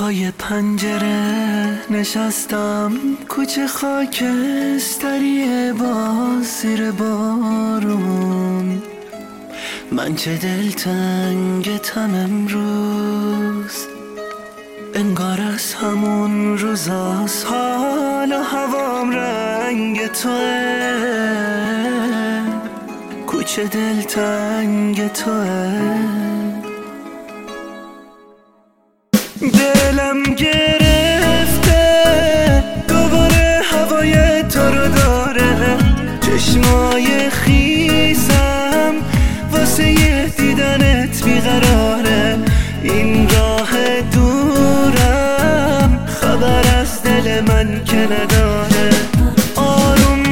پای پنجره نشستم، کوچه خاکستریه باز زیر بارون. من چه دلتنگتم امروز، انگار از همون روزاست. حال و هوام رنگ توه، کوچه دلتنگ توه. دلم گرفته دوباره هوای تو رو داره، چشمای خیسم واسه یه دیدنت بیقراره. این راه دورم خبر از دل من که نداره. آروم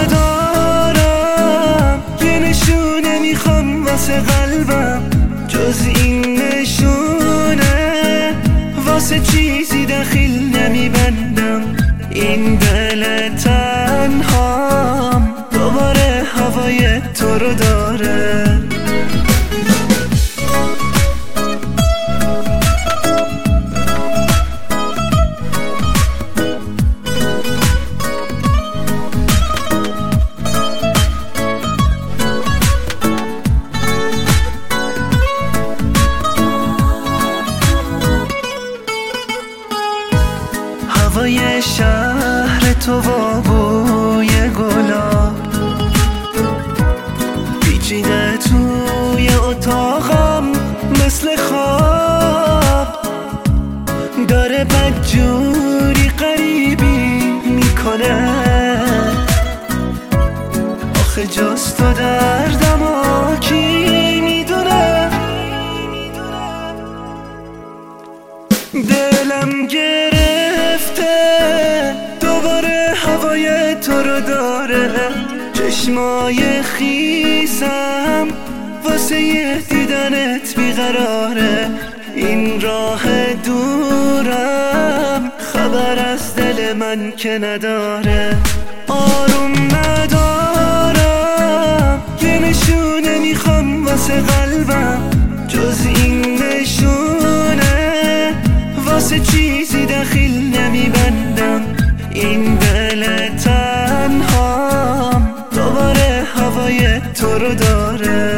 ندارم، یه نشونه میخوام واسه قلبم، جز این نشونه واسه چیزی دخیل نمیبندم. این دل تنهام دوباره هوای تو رو داره. هوای شهر تو و بوی گلاب پیچیده توی اتاقم مثل خواب، داره بدجوری غریبی میکنه. آخه جز تو دردمو کی میدونه. دلم گرفته دوباره هوای تو رو داره، چشمای خیسم واسه یه دیدنت بیقراره. این راه دورم خبر از دل من که نداره. آروم ندارم، یه نشونه میخوام واسه قلبم، جز این نشونه واسه چیزی دخیل نمیبندم. این دل تنهام دوباره هوای تو رو داره.